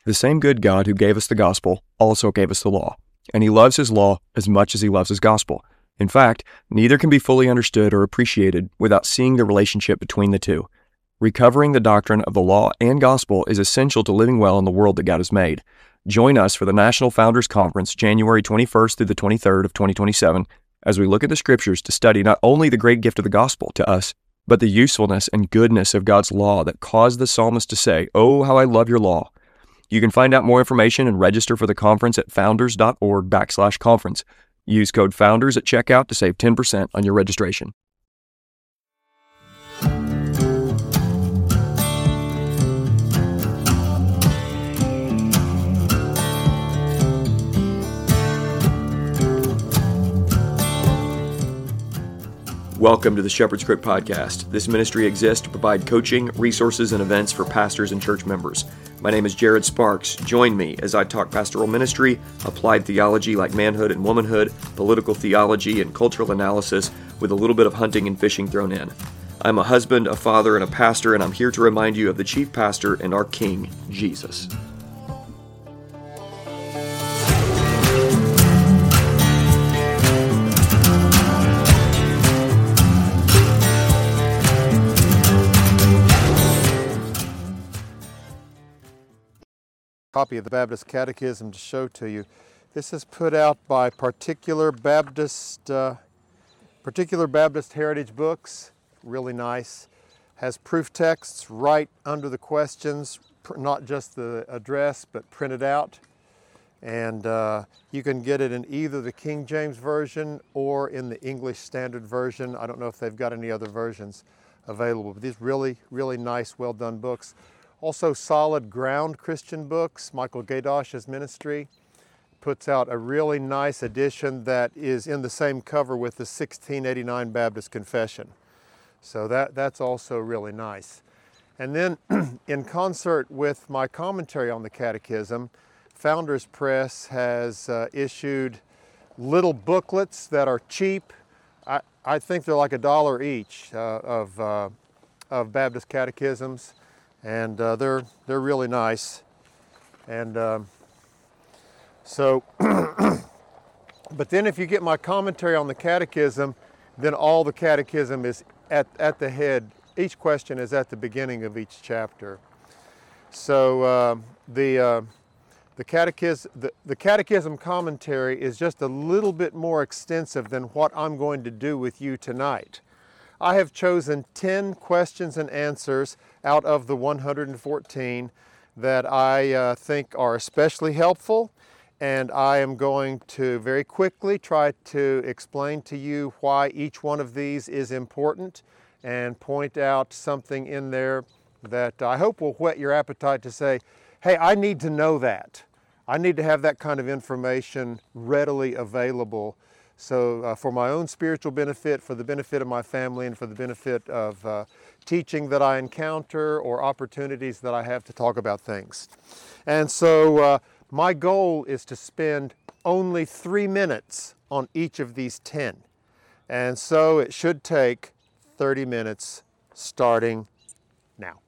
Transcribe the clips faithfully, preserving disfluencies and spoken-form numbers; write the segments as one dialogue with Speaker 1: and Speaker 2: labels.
Speaker 1: The same good God who gave us the gospel also gave us the law, and he loves his law as much as he loves his gospel. In fact, neither can be fully understood or appreciated without seeing the relationship between the two. Recovering the doctrine of the law and gospel is essential to living well in the world that God has made. Join us for the National Founders Conference, January twenty-first through the twenty-third of twenty twenty-seven, as we look at the scriptures to study not only the great gift of the gospel to us, but the usefulness and goodness of God's law that caused the psalmist to say, "Oh, how I love your law." You can find out more information and register for the conference at founders.org backslash conference. Use code FOUNDERS at checkout to save ten percent on your registration. Welcome to the Shepherd's Crook Podcast. This ministry exists to provide coaching, resources, and events for pastors and church members. My name is Jared Sparks. Join me as I talk pastoral ministry, applied theology like manhood and womanhood, political theology, and cultural analysis with a little bit of hunting and fishing thrown in. I'm a husband, a father, and a pastor, and I'm here to remind you of the chief pastor and our King, Jesus.
Speaker 2: Copy of the Baptist Catechism to show to you. This is put out by Particular Baptist, uh, Particular Baptist Heritage Books. Really nice. Has proof texts right under the questions, not just the address, but printed out. And uh, you can get it in either the King James Version or in the English Standard Version. I don't know if they've got any other versions available, but these really, really nice, well done books. Also, Solid Ground Christian Books. Michael Gadosh's ministry puts out a really nice edition that is in the same cover with the sixteen eighty-nine Baptist Confession. So that, that's also really nice. And then in concert with my commentary on the Catechism, Founders Press has uh, issued little booklets that are cheap. I, I think they're like a dollar each uh, of, uh, of Baptist catechisms. And uh, they're they're really nice, and um, so. But then, if you get my commentary on the Catechism, then all the Catechism is at at the head. Each question is at the beginning of each chapter. So uh, the uh, the catechism the, the Catechism commentary is just a little bit more extensive than what I'm going to do with you tonight. I have chosen ten questions and answers out of the one hundred fourteen that I uh, think are especially helpful, and I am going to very quickly try to explain to you why each one of these is important and point out something in there that I hope will whet your appetite to say, hey, I need to know that. I need to have that kind of information readily available. So uh, for my own spiritual benefit, for the benefit of my family, and for the benefit of uh, teaching that I encounter or opportunities that I have to talk about things. And so uh, my goal is to spend only three minutes on each of these ten. And so it should take thirty minutes starting now.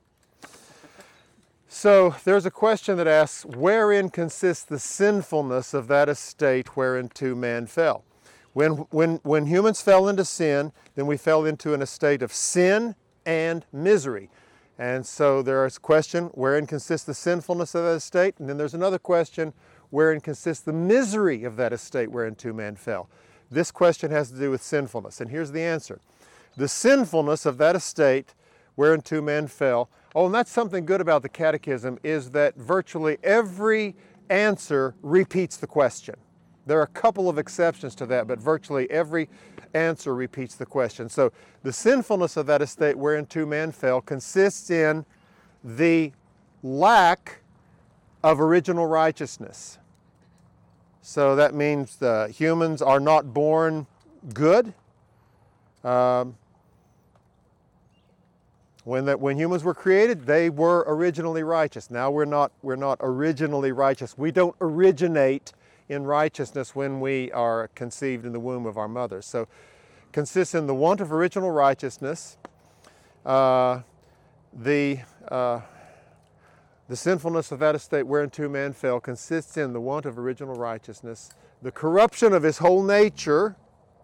Speaker 2: So there's a question that asks, wherein consists the sinfulness of that estate whereinto man fell? When, when, when humans fell into sin, then we fell into an estate of sin and misery. And so there is a question, wherein consists the sinfulness of that estate? And then there's another question, wherein consists the misery of that estate whereinto man fell? This question has to do with sinfulness. And here's the answer. The sinfulness of that estate whereinto man fell. Oh, and that's something good about the Catechism, is that virtually every answer repeats the question. There are a couple of exceptions to that, but virtually every answer repeats the question. So the sinfulness of that estate whereinto man fell consists in the lack of original righteousness. So that means the humans are not born good. Um, when, that, when humans were created, they were originally righteous. Now we're not, we're not originally righteous. We don't originate in righteousness when we are conceived in the womb of our mother. So consists in the want of original righteousness, uh, the, uh, the The sinfulness of that estate whereunto man fell consists in the want of original righteousness, the corruption of his whole nature,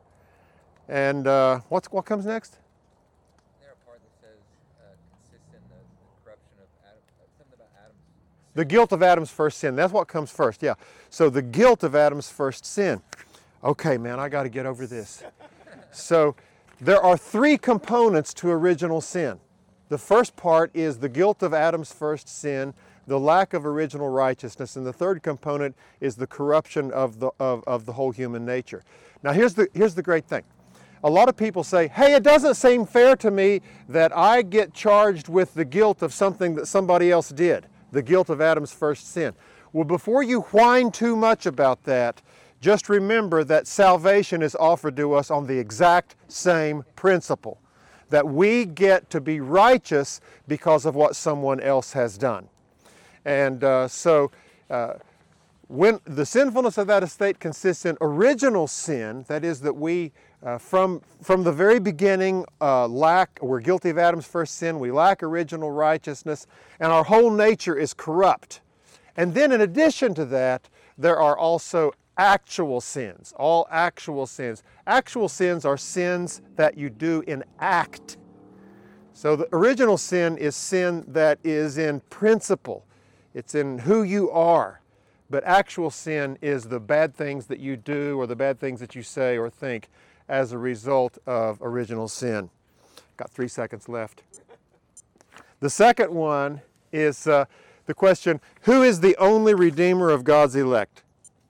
Speaker 2: and uh, what's, what comes next?
Speaker 3: There a part that says uh, consists in the, the corruption of Adam, uh, something about Adam's sin.
Speaker 2: The guilt of Adam's first sin. That's what comes first, yeah. So the guilt of Adam's first sin. Okay, man, I got to get over this. So there are three components to original sin. The first part is the guilt of Adam's first sin, the lack of original righteousness, and the third component is the corruption of the, of, of the whole human nature. Now here's the, here's the great thing. A lot of people say, hey, it doesn't seem fair to me that I get charged with the guilt of something that somebody else did, the guilt of Adam's first sin. Well, before you whine too much about that, just remember that salvation is offered to us on the exact same principle, that we get to be righteous because of what someone else has done. And uh, so uh, when the sinfulness of that estate consists in original sin, that is that we, uh, from, from the very beginning, uh, lack, we're guilty of Adam's first sin, we lack original righteousness, and our whole nature is corrupt. And then in addition to that, there are also actual sins, all actual sins. Actual sins are sins that you do in act. So the original sin is sin that is in principle. It's in who you are. But actual sin is the bad things that you do or the bad things that you say or think as a result of original sin. Got three seconds left. The second one is uh, the question, who is the only Redeemer of God's elect?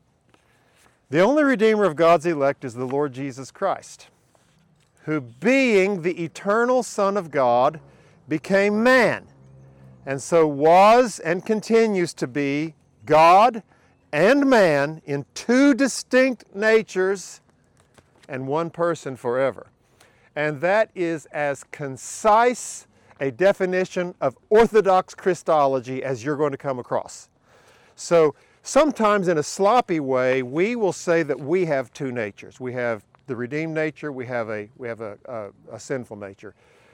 Speaker 2: The only Redeemer of God's elect is the Lord Jesus Christ, who being the eternal Son of God became man, and so was and continues to be God and man in two distinct natures and one person forever. And that is as concise a definition of Orthodox Christology as you're going to come across. So sometimes in a sloppy way, we will say that we have two natures. We have the redeemed nature, we have a, we have a, a, a sinful nature.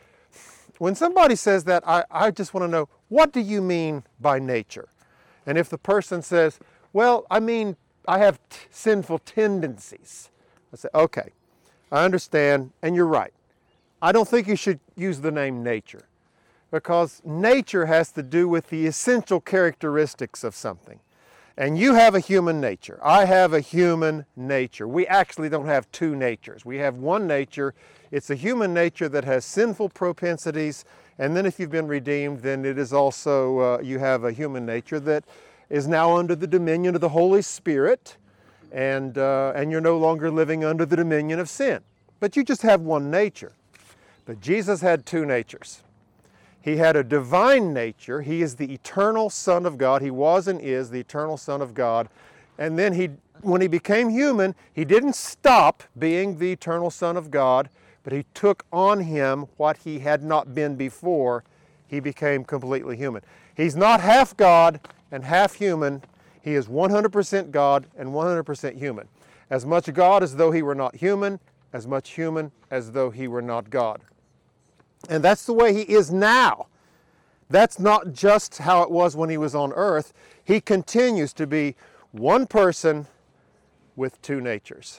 Speaker 2: When somebody says that, I, I just want to know, what do you mean by nature? And if the person says, well, I mean, I have t- sinful tendencies, I say, okay, I understand, and you're right. I don't think you should use the name nature, because nature has to do with the essential characteristics of something. And you have a human nature. I have a human nature. We actually don't have two natures. We have one nature. It's a human nature that has sinful propensities. And then if you've been redeemed, then it is also, uh, you have a human nature that is now under the dominion of the Holy Spirit. And, uh, and you're no longer living under the dominion of sin. But you just have one nature. But Jesus had two natures. He had a divine nature. He is the eternal Son of God. He was and is the eternal Son of God. And then he, when he became human, he didn't stop being the eternal Son of God, but he took on him what he had not been before. He became completely human. He's not half God and half human. He is one hundred percent God and one hundred percent human. As much God as though he were not human, as much human as though he were not God. And that's the way he is now. That's not just how it was when he was on earth. He continues to be one person with two natures.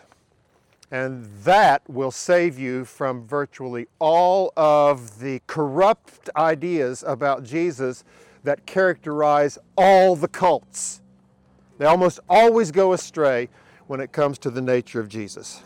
Speaker 2: And that will save you from virtually all of the corrupt ideas about Jesus that characterize all the cults. They almost always go astray when it comes to the nature of Jesus.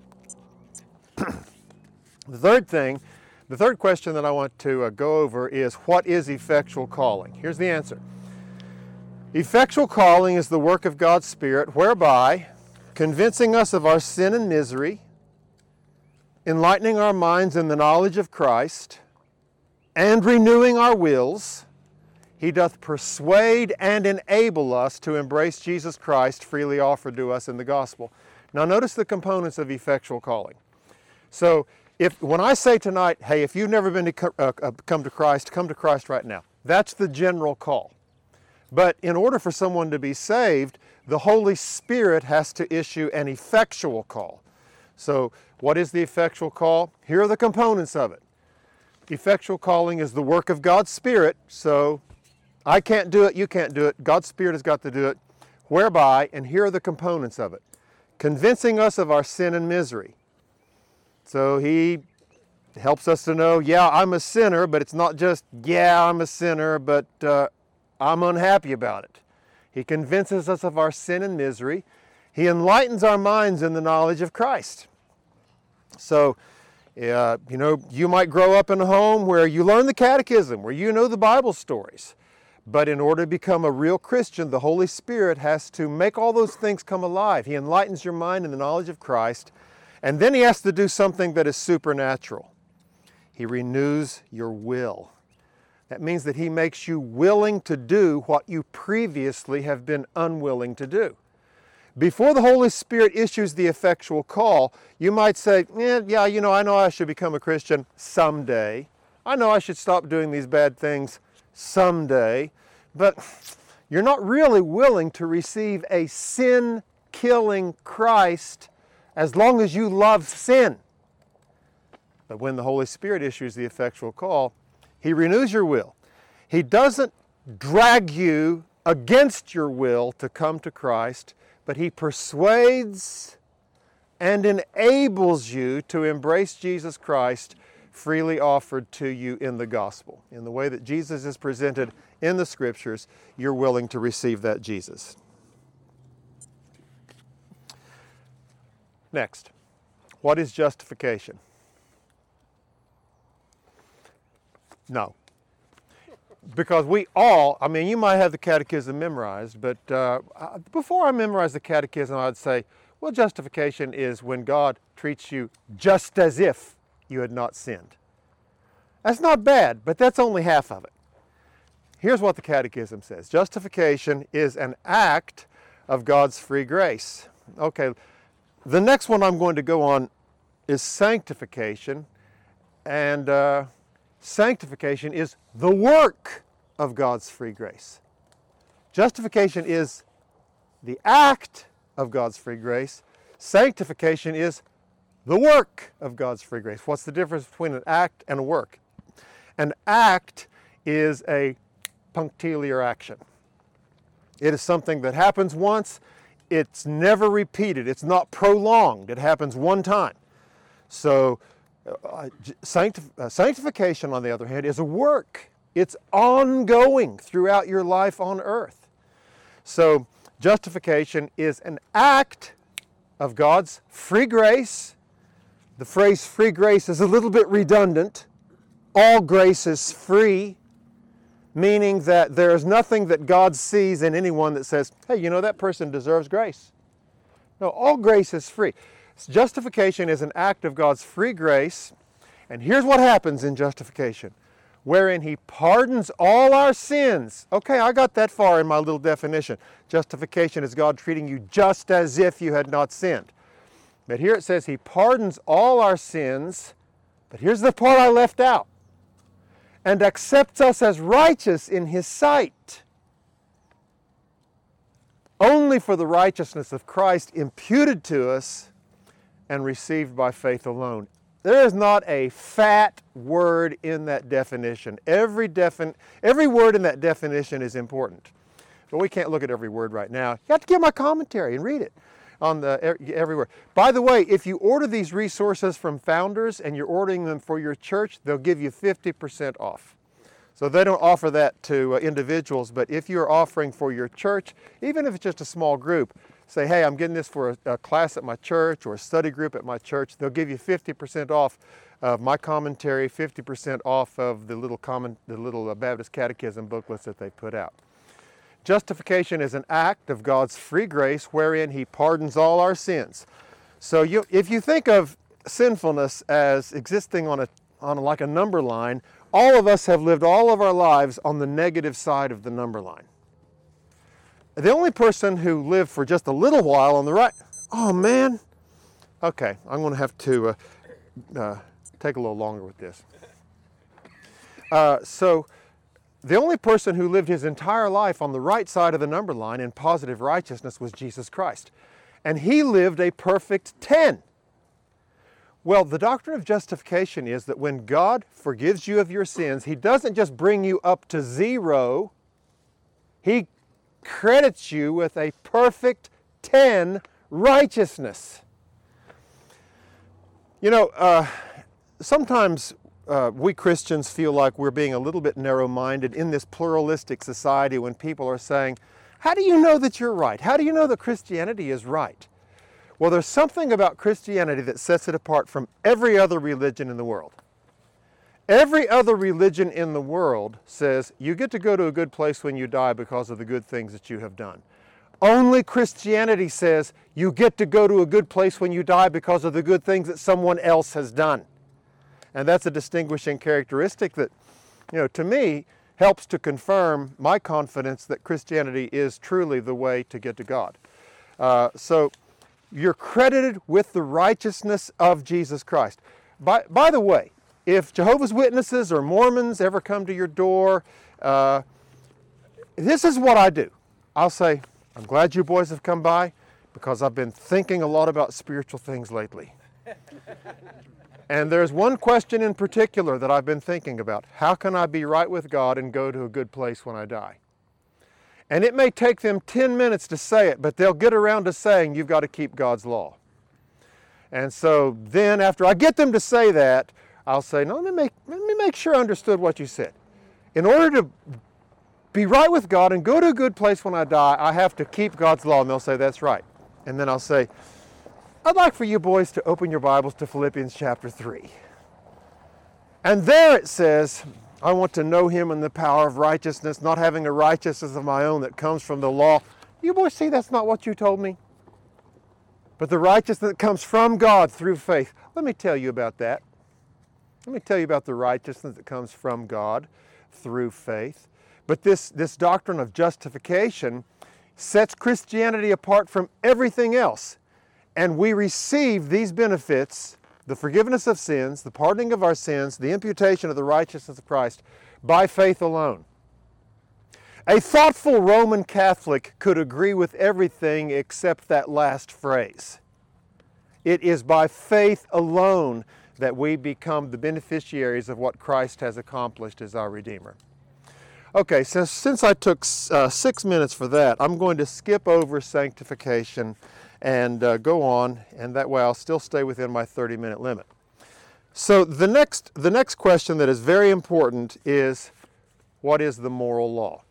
Speaker 2: The third thing The third question that I want to uh, go over is, what is effectual calling? Here's the answer. Effectual calling is the work of God's Spirit, whereby, convincing us of our sin and misery, enlightening our minds in the knowledge of Christ, and renewing our wills, He doth persuade and enable us to embrace Jesus Christ freely offered to us in the gospel. Now notice the components of effectual calling. So, If, when I say tonight, hey, if you've never been to uh, uh, come to Christ, come to Christ right now. That's the general call. But in order for someone to be saved, the Holy Spirit has to issue an effectual call. So what is the effectual call? Here are the components of it. Effectual calling is the work of God's Spirit. So I can't do it, you can't do it. God's Spirit has got to do it. Whereby, and here are the components of it, convincing us of our sin and misery. So he helps us to know, yeah, I'm a sinner, but it's not just, yeah, I'm a sinner, but uh, I'm unhappy about it. He convinces us of our sin and misery. He enlightens our minds in the knowledge of Christ. So, uh, you know, you might grow up in a home where you learn the catechism, where you know the Bible stories. But in order to become a real Christian, the Holy Spirit has to make all those things come alive. He enlightens your mind in the knowledge of Christ. And then he has to do something that is supernatural. He renews your will. That means that he makes you willing to do what you previously have been unwilling to do. Before the Holy Spirit issues the effectual call, you might say, eh, yeah, you know, I know I should become a Christian someday. I know I should stop doing these bad things someday. But you're not really willing to receive a sin-killing Christ as long as you love sin. But when the Holy Spirit issues the effectual call, he renews your will. He doesn't drag you against your will to come to Christ, but he persuades and enables you to embrace Jesus Christ freely offered to you in the gospel. In the way that Jesus is presented in the Scriptures, you're willing to receive that Jesus. Next, what is justification? No. Because we all, I mean, you might have the catechism memorized, but uh, before I memorize the catechism, I'd say, well, justification is when God treats you just as if you had not sinned. That's not bad, but that's only half of it. Here's what the catechism says. Justification is an act of God's free grace. Okay, the next one I'm going to go on is sanctification, and uh, sanctification is the work of God's free grace. Justification is the act of God's free grace. Sanctification is the work of God's free grace. What's the difference between an act and a work? An act is a punctiliar action. It is something that happens once. It's never repeated. It's not prolonged. It happens one time. So uh, sanctif- uh, sanctification, on the other hand, is a work. It's ongoing throughout your life on earth. So justification is an act of God's free grace. The phrase free grace is a little bit redundant. All grace is free, meaning that there is nothing that God sees in anyone that says, hey, you know, that person deserves grace. No, all grace is free. Justification is an act of God's free grace, and here's what happens in justification, wherein he pardons all our sins. Okay, I got that far in my little definition. Justification is God treating you just as if you had not sinned. But here it says he pardons all our sins, but here's the part I left out, and accepts us as righteous in his sight, only for the righteousness of Christ imputed to us and received by faith alone. There is not a fat word in that definition. Every, defin- every word in that definition is important. But we can't look at every word right now. You have to get my commentary and read it on the every word. By the way, if you order these resources from Founders and you're ordering them for your church, they'll give you fifty percent off. So they don't offer that to uh, individuals, but if you're offering for your church, even if it's just a small group, say, hey, I'm getting this for a, a class at my church or a study group at my church, they'll give you fifty percent off of my commentary, fifty percent off of the little, comment, the little uh, Baptist Catechism booklets that they put out. Justification is an act of God's free grace wherein he pardons all our sins. So you, if you think of sinfulness as existing on a on a, like a number line, all of us have lived all of our lives on the negative side of the number line. The only person who lived for just a little while on the right, oh man, okay, I'm going to have to uh, uh, take a little longer with this. Uh, so the only person who lived his entire life on the right side of the number line in positive righteousness was Jesus Christ. And he lived a perfect ten. Well, the doctrine of justification is that when God forgives you of your sins, he doesn't just bring you up to zero He credits you with a perfect ten righteousness. You know, uh, sometimes uh, we Christians feel like we're being a little bit narrow-minded in this pluralistic society when people are saying, how do you know that you're right? How do you know that Christianity is right? Well, there's something about Christianity that sets it apart from every other religion in the world. Every other religion in the world says you get to go to a good place when you die because of the good things that you have done. Only Christianity says you get to go to a good place when you die because of the good things that someone else has done. And that's a distinguishing characteristic that, you know, to me, helps to confirm my confidence that Christianity is truly the way to get to God. Uh, so you're credited with the righteousness of Jesus Christ. By, by the way, if Jehovah's Witnesses or Mormons ever come to your door, uh, this is what I do. I'll say, I'm glad you boys have come by because I've been thinking a lot about spiritual things lately. And there's one question in particular that I've been thinking about. How can I be right with God and go to a good place when I die? And it may take them ten minutes to say it, but they'll get around to saying you've got to keep God's law. And so then after I get them to say that, I'll say, no, let me make, let me make sure I understood what you said. In order to be right with God and go to a good place when I die, I have to keep God's law. And they'll say, that's right. And then I'll say, I'd like for you boys to open your Bibles to Philippians chapter three. And there it says, I want to know Him in the power of righteousness, not having a righteousness of my own that comes from the law. You boys see that's not what you told me? But the righteousness that comes from God through faith. Let me tell you about that. Let me tell you about the righteousness that comes from God through faith. But this, this doctrine of justification sets Christianity apart from everything else. And we receive these benefits, the forgiveness of sins, the pardoning of our sins, the imputation of the righteousness of Christ, by faith alone. A thoughtful Roman Catholic could agree with everything except that last phrase. It is by faith alone that we become the beneficiaries of what Christ has accomplished as our Redeemer. Okay, so since I took uh, six minutes for that, I'm going to skip over sanctification and uh, go on, and that way I'll still stay within my thirty minute limit. So the next, the next question that is very important is, what is the moral law?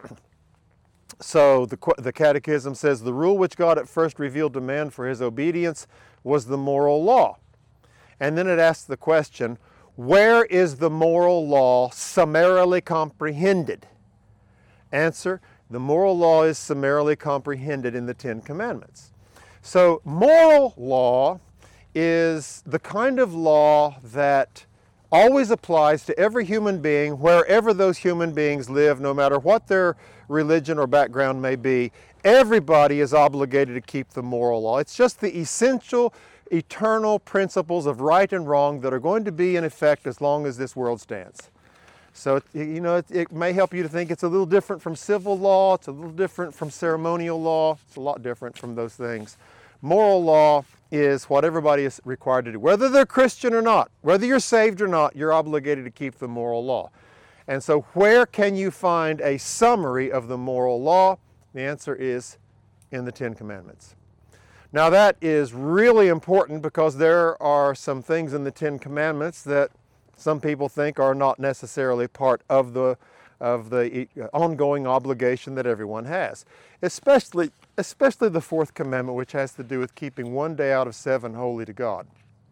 Speaker 2: So the, the Catechism says, the rule which God at first revealed to man for his obedience was the moral law. And then it asks the question, where is the moral law summarily comprehended? Answer, the moral law is summarily comprehended in the Ten Commandments. So moral law is the kind of law that always applies to every human being, wherever those human beings live, no matter what their religion or background may be. Everybody is obligated to keep the moral law. It's just the essential, eternal principles of right and wrong that are going to be in effect as long as this world stands. So, you know, it, it may help you to think it's a little different from civil law, it's a little different from ceremonial law, it's a lot different from those things. Moral law is what everybody is required to do. Whether they're Christian or not, whether you're saved or not, you're obligated to keep the moral law. And so where can you find a summary of the moral law? The answer is in the Ten Commandments. Now that is really important because there are some things in the Ten Commandments that some people think are not necessarily part of the of the ongoing obligation that everyone has. Especially, especially the fourth commandment, which has to do with keeping one day out of seven holy to God.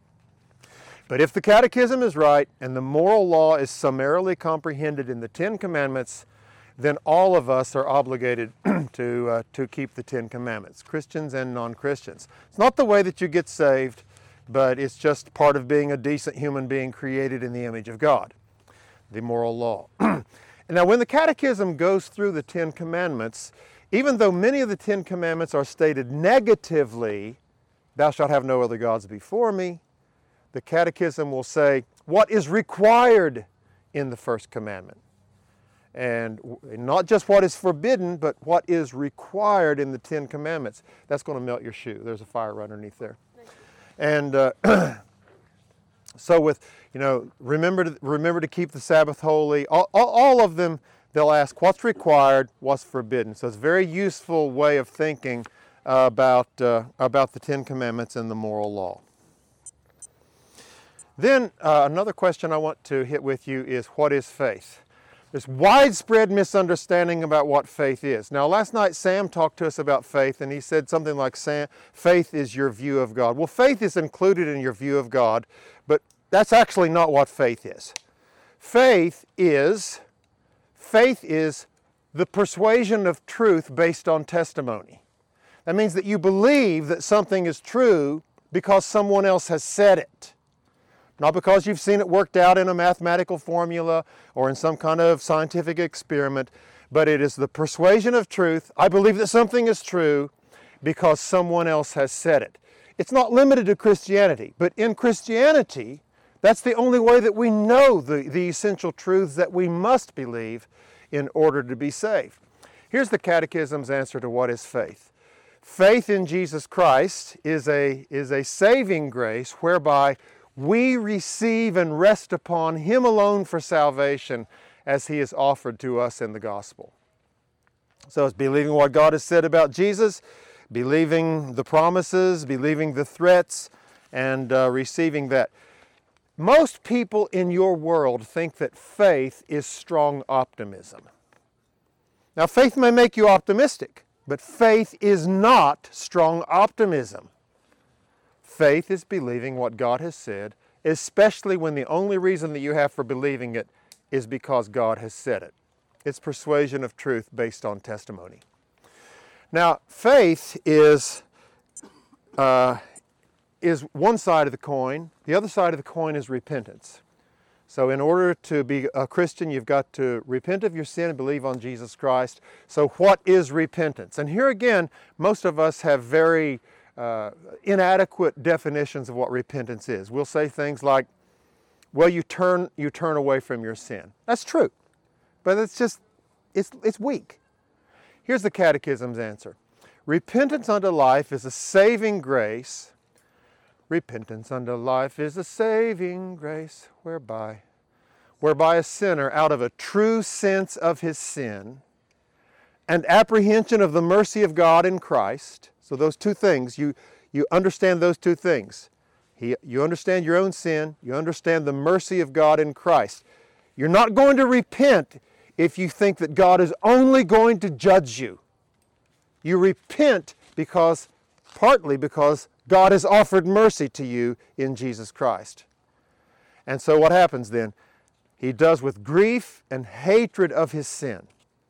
Speaker 2: But if the Catechism is right and the moral law is summarily comprehended in the Ten Commandments, then all of us are obligated to, uh, to keep the Ten Commandments, Christians and non-Christians. It's not the way that you get saved, but it's just part of being a decent human being created in the image of God, the moral law. Now, when the Catechism goes through the Ten Commandments, even though many of the Ten Commandments are stated negatively, thou shalt have no other gods before me, the Catechism will say what is required in the first commandment. And not just what is forbidden, but what is required in the Ten Commandments. That's going to melt your shoe. There's a fire right underneath there. And uh, so with, you know, remember to, remember to keep the Sabbath holy. All, all, all of them, they'll ask what's required, what's forbidden. So it's a very useful way of thinking uh, about, uh, about the Ten Commandments and the moral law. Then uh, another question I want to hit with you is, what is faith? There's widespread misunderstanding about what faith is. Now, last night Sam talked to us about faith, and he said something like, Sam, faith is your view of God. Well, faith is included in your view of God, but that's actually not what faith is. Faith is, faith is the persuasion of truth based on testimony. That means that you believe that something is true because someone else has said it. Not because you've seen it worked out in a mathematical formula or in some kind of scientific experiment, but it is the persuasion of truth. I believe that something is true because someone else has said it. It's not limited to Christianity, but in Christianity, that's the only way that we know the, the essential truths that we must believe in order to be saved. Here's the Catechism's answer to what is faith. Faith in Jesus Christ is a, is a saving grace whereby we receive and rest upon Him alone for salvation as He is offered to us in the gospel. So it's believing what God has said about Jesus, believing the promises, believing the threats, and uh, receiving that. Most people in your world think that faith is strong optimism. Now, faith may make you optimistic, but faith is not strong optimism. Faith is believing what God has said, especially when the only reason that you have for believing it is because God has said it. It's persuasion of truth based on testimony. Now, faith is, uh, is one side of the coin. The other side of the coin is repentance. So in order to be a Christian, you've got to repent of your sin and believe on Jesus Christ. So what is repentance? And here again, most of us have very Uh, inadequate definitions of what repentance is. We'll say things like, well, you turn, you turn away from your sin. That's true, but it's just, it's, it's weak. Here's the Catechism's answer. Repentance unto life is a saving grace. Repentance unto life is a saving grace whereby, whereby a sinner, out of a true sense of his sin and apprehension of the mercy of God in Christ. So those two things, you, you understand those two things. He, you understand your own sin. You understand the mercy of God in Christ. You're not going to repent if you think that God is only going to judge you. You repent because, partly because God has offered mercy to you in Jesus Christ. And so what happens then? He does with grief and hatred of his sin.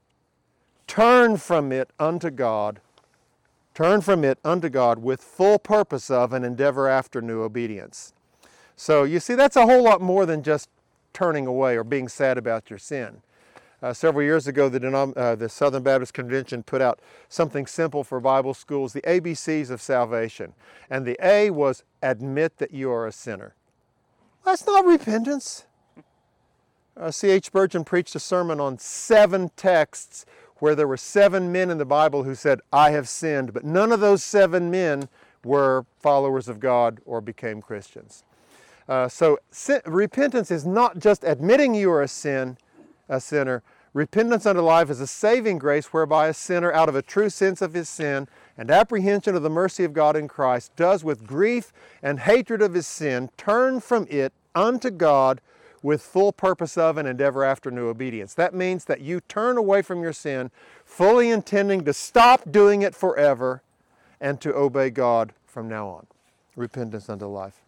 Speaker 2: Turn from it unto God. Turn from it unto God with full purpose of and endeavor after new obedience. So you see, that's a whole lot more than just turning away or being sad about your sin. Uh, several years ago, the, denom- uh, the Southern Baptist Convention put out something simple for Bible schools, the A B Cs of salvation. And the A was admit that you are a sinner. That's not repentance. Uh, C H Spurgeon preached a sermon on seven texts where there were seven men in the Bible who said, I have sinned, but none of those seven men were followers of God or became Christians. Uh, so sin, repentance is not just admitting you are a sin, a sinner. Repentance unto life is a saving grace whereby a sinner, out of a true sense of his sin and apprehension of the mercy of God in Christ, does with grief and hatred of his sin turn from it unto God with full purpose of and endeavor after new obedience. That means that you turn away from your sin, fully intending to stop doing it forever and to obey God from now on. Repentance unto life.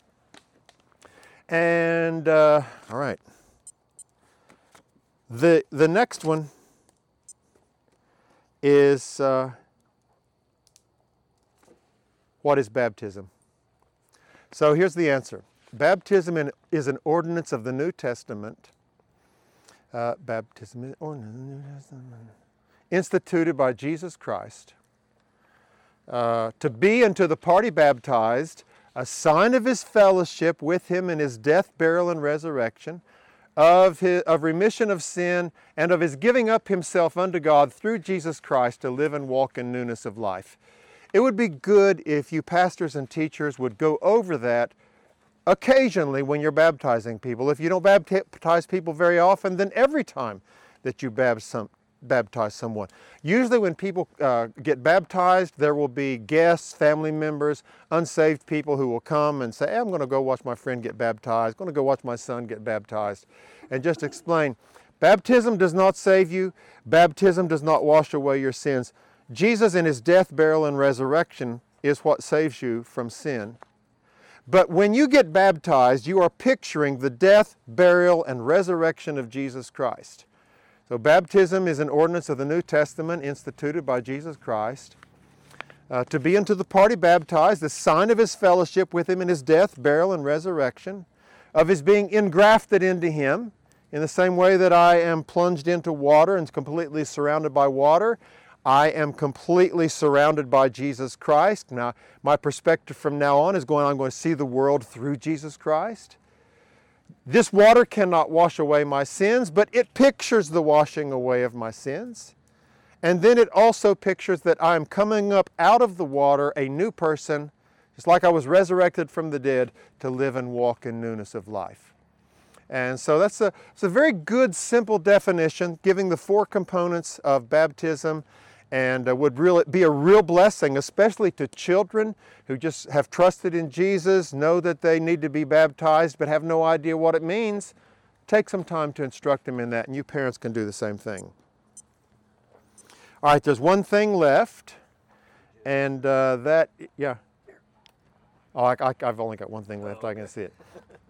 Speaker 2: And, uh, all right. The, the next one is, uh, what is baptism? So here's the answer. Baptism in, is an ordinance of the New Testament. Uh, baptism is an ordinance of the New Testament. Instituted by Jesus Christ. Uh, to be unto the party baptized a sign of his fellowship with him in his death, burial, and resurrection, of, his, of remission of sin, and of his giving up himself unto God through Jesus Christ to live and walk in newness of life. It would be good if you pastors and teachers would go over that occasionally when you're baptizing people. If you don't baptize people very often, then every time that you baptize some, baptize someone. Usually when people uh, get baptized, there will be guests, family members, unsaved people who will come and say, hey, I'm going to go watch my friend get baptized, going to go watch my son get baptized, and just explain, baptism does not save you. Baptism does not wash away your sins. Jesus in his death, burial, and resurrection is what saves you from sin. But when you get baptized, you are picturing the death, burial, and resurrection of Jesus Christ. So baptism is an ordinance of the New Testament instituted by Jesus Christ. Uh, to be into the party baptized, the sign of his fellowship with him in his death, burial, and resurrection, of his being engrafted into him, in the same way that I am plunged into water and completely surrounded by water, I am completely surrounded by Jesus Christ. Now, my perspective from now on is going, I'm going to see the world through Jesus Christ. This water cannot wash away my sins, but it pictures the washing away of my sins. And then it also pictures that I am coming up out of the water a new person, just like I was resurrected from the dead, to live and walk in newness of life. And so that's a, it's a very good, simple definition, giving the four components of baptism, and uh, would really be a real blessing, especially to children who just have trusted in Jesus, know that they need to be baptized, but have no idea what it means. Take some time to instruct them in that, and you parents can do the same thing. All right, there's one thing left, and uh, that, yeah. Oh, I, I, I've only got one thing left. I can see it.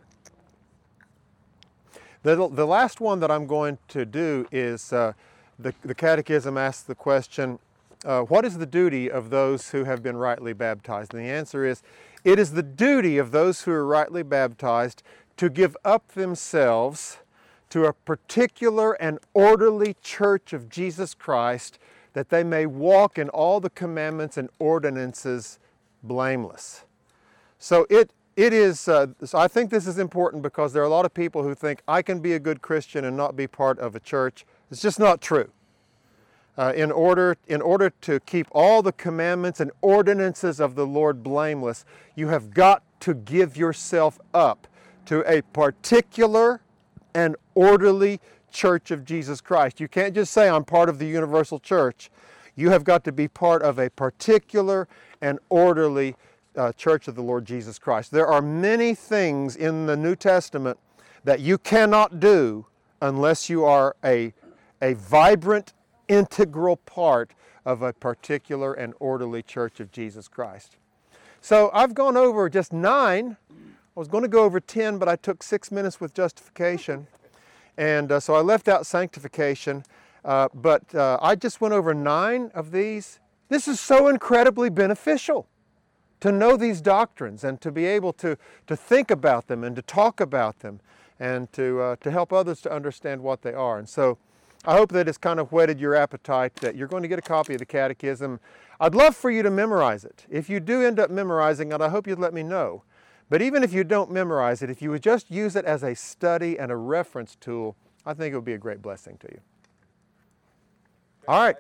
Speaker 2: The, the last one that I'm going to do is uh, the, the Catechism asks the question, uh, what is the duty of those who have been rightly baptized? And the answer is, it is the duty of those who are rightly baptized to give up themselves to a particular and orderly church of Jesus Christ, that they may walk in all the commandments and ordinances blameless. So it It is, uh, so I think this is important because there are a lot of people who think I can be a good Christian and not be part of a church. It's just not true. Uh, in order, in order to keep all the commandments and ordinances of the Lord blameless, you have got to give yourself up to a particular and orderly church of Jesus Christ. You can't just say I'm part of the universal church. You have got to be part of a particular and orderly Uh, Church of the Lord Jesus Christ. There are many things in the New Testament that you cannot do unless you are a, a vibrant, integral part of a particular and orderly Church of Jesus Christ. So I've gone over just nine. I was going to go over ten, but I took six minutes with justification. And uh, so I left out sanctification. Uh, but uh, I just went over nine of these. This is so incredibly beneficial, to know these doctrines and to be able to, to think about them and to talk about them and to, uh, to help others to understand what they are. And so I hope that it's kind of whetted your appetite, that you're going to get a copy of the Catechism. I'd love for you to memorize it. If you do end up memorizing it, I hope you'd let me know. But even if you don't memorize it, if you would just use it as a study and a reference tool, I think it would be a great blessing to you. All right.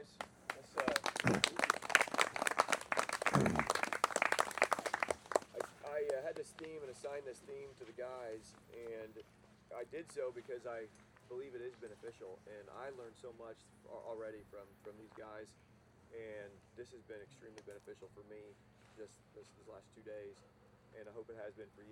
Speaker 1: Theme and assign this theme to the guys, and I did so because I believe it is beneficial, and I learned so much already from from these guys, and this has been extremely beneficial for me just this, this last two days, and I hope it has been for you.